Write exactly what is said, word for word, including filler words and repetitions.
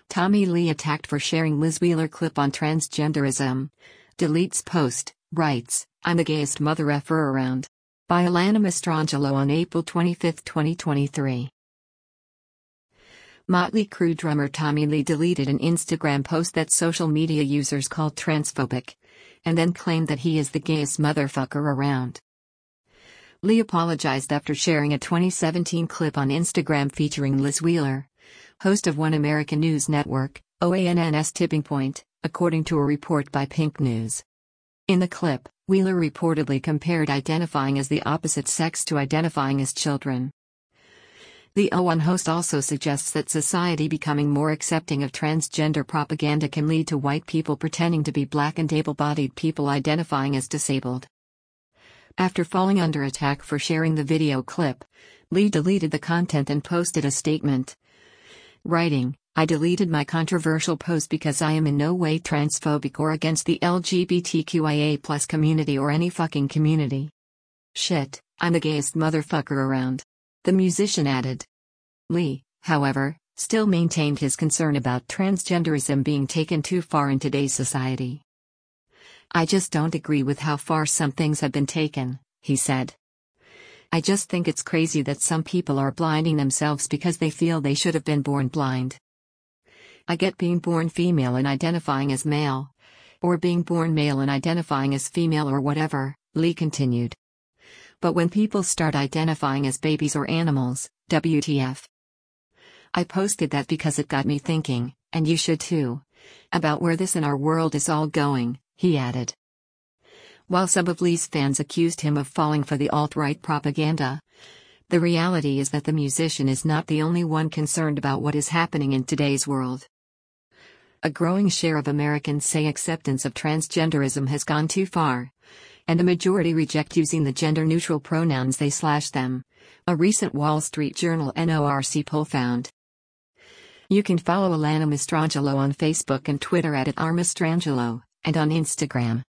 Tommy Lee attacked for sharing Liz Wheeler clip on transgenderism. Deletes post, writes, "I'm the gayest mother effer around." By Alana Mastrangelo on April twenty-fifth, twenty twenty-three. Motley Crue drummer Tommy Lee deleted an Instagram post that social media users called transphobic, and then claimed that he is the gayest motherfucker around. Lee apologized after sharing a twenty seventeen clip on Instagram featuring Liz Wheeler, host of One American News Network, O A N N's Tipping Point, according to a report by Pink News. In the clip, Wheeler reportedly compared identifying as the opposite sex to identifying as children. The O one host also suggests that society becoming more accepting of transgender propaganda can lead to white people pretending to be black and able-bodied people identifying as disabled. After falling under attack for sharing the video clip, Lee deleted the content and posted a statement, writing, "I deleted my controversial post because I am in no way transphobic or against the L G B T Q I A plus community or any fucking community. Shit, I'm the gayest motherfucker around." The musician added. Lee, however, still maintained his concern about transgenderism being taken too far in today's society. "I just don't agree with how far some things have been taken," he said. "I just think it's crazy that some people are blinding themselves because they feel they should have been born blind. I get being born female and identifying as male, or being born male and identifying as female or whatever," Lee continued. "But when people start identifying as babies or animals, W T F? I posted that because it got me thinking, and you should too, about where this in our world is all going," he added. While some of Lee's fans accused him of falling for the alt-right propaganda, the reality is that the musician is not the only one concerned about what is happening in today's world. A growing share of Americans say acceptance of transgenderism has gone too far, and a majority reject using the gender-neutral pronouns they slash them, a recent Wall Street Journal N O R C poll found. You can follow Alana Mastrangelo on Facebook and Twitter at, at r mastrangelo, and on Instagram